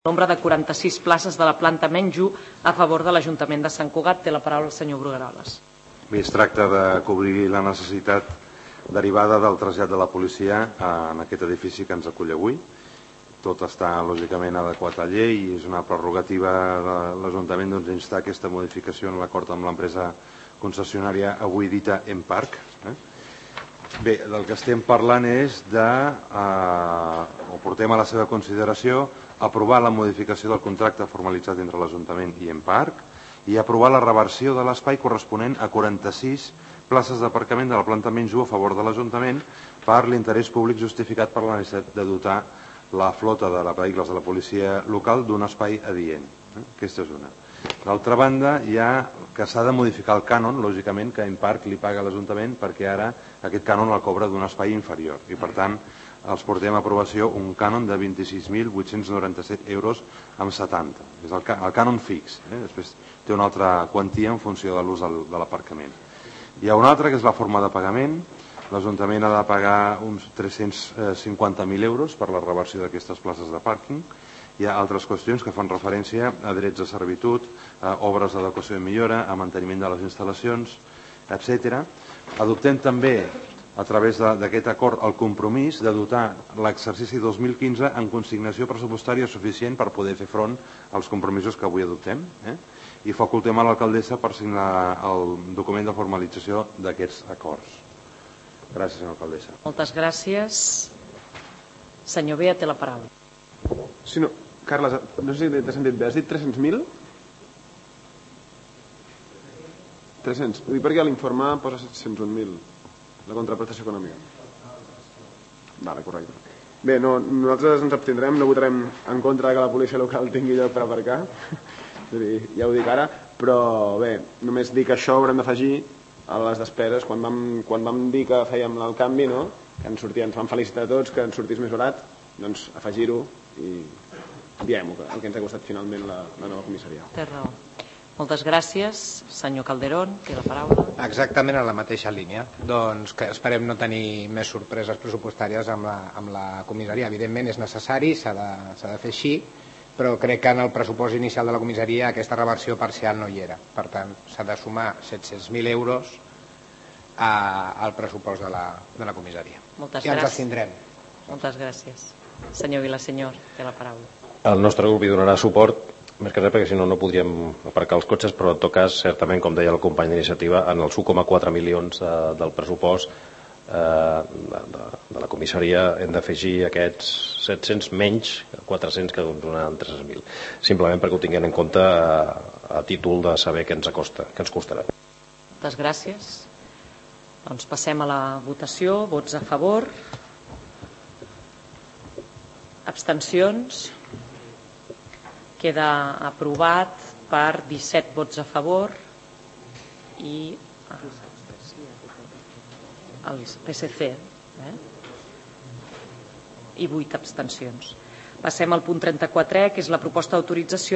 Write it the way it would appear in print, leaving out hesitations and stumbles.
Nombre de 46 places de la planta menys 1 a favor de l'Ajuntament de Sant Cugat. Té la paraula el senyor Brugueroles. Bé, es tracta de cobrir la necessitat derivada del trasllat de la policia en aquest edifici que ens acull avui. Tot està lògicament adequat a llei i és una prerrogativa de l'Ajuntament instar aquesta modificació en l'acord amb l'empresa concessionària avui dita Emparc. Bé, del que estem parlant és de, o portem a la seva consideració, aprovar la modificació del contracte formalitzat entre l'Ajuntament i Emparc i aprovar la reversió de l'espai corresponent a 46 places d'aparcament de la planta menys 1 a favor de l'Ajuntament per l'interès públic justificat per la necessitat de dotar la flota de vehicles de la policia local d'un espai adient. Aquesta és una. D'altra banda, hi ha que s'ha de modificar el cànon, lògicament, que Emparc li paga a l'Ajuntament perquè ara aquest cànon el cobra d'un espai inferior i, per tant, els portem a aprovació un cànon de 26.897 euros amb 70. És el cànon fix. Després té una altra quantia en funció de l'ús de l'aparcament. Hi ha una altra que és la forma de pagament. L'Ajuntament ha de pagar uns 350.000 euros per la reversió d'aquestes places de pàrquing. Hi ha altres qüestions que fan referència a drets de servitud, a obres d'adequació i millora, a manteniment de les instal·lacions, etc. Adoptem també, a través d'aquest acord, el compromís de dotar l'exercici 2015 en consignació pressupostària suficient per poder fer front als compromisos que avui adoptem. I facultem a l'alcaldessa per signar el document de formalització d'aquests acords. Gràcies, senyora alcaldessa. Moltes gràcies. Senyor Bea, té la paraula. Sí, no. Carles, no sé si t'has sentit bé. Has dit 300.000? 300. Ho dic perquè a l'informe posa 701.000. La contraprestació econòmica. Vale, correcte. Bé, no, nosaltres ens abstindrem, no votarem en contra que la policia local tingui lloc per aparcar. Ja ho dic ara, però bé, només dic que això ho haurem d'afegir a les despeses. Quan vam dir que fèiem el canvi, no? Que ens van felicitar a tots, que ens sortís més barat, doncs afegir-ho i diem-ho, el que ens ha costat finalment la nova comissaria. Té raó. Moltes gràcies. Senyor Calderón, té la paraula. Exactament en la mateixa línia. Doncs que esperem no tenir més sorpreses pressupostàries amb la comissaria. Evidentment és necessari, s'ha de fer així, però crec que en el pressupost inicial de la comissaria aquesta reversió parcial no hi era. Per tant, s'ha de sumar 700.000 euros al pressupost de la comissaria. Moltes gràcies. I ens abstindrem. Moltes gràcies. Senyor Vilasenyor, té la paraula. El nostre grup hi donarà suport, més que res perquè si no podríem aparcar els cotxes, però en tot cas, certament, com deia el company d'iniciativa, en els 1,4 milions del pressupost de la comissaria hem d'afegir aquests 700 menys 400 que donaran 300.000. Simplement perquè ho tinguem en compte a títol de saber què ens costarà. Moltes gràcies. Doncs passem a la votació. Vots a favor. Abstencions. Queda aprovat per 17 vots a favor i els PSC i 8 abstencions. Passem al punt 34, que és la proposta d'autorització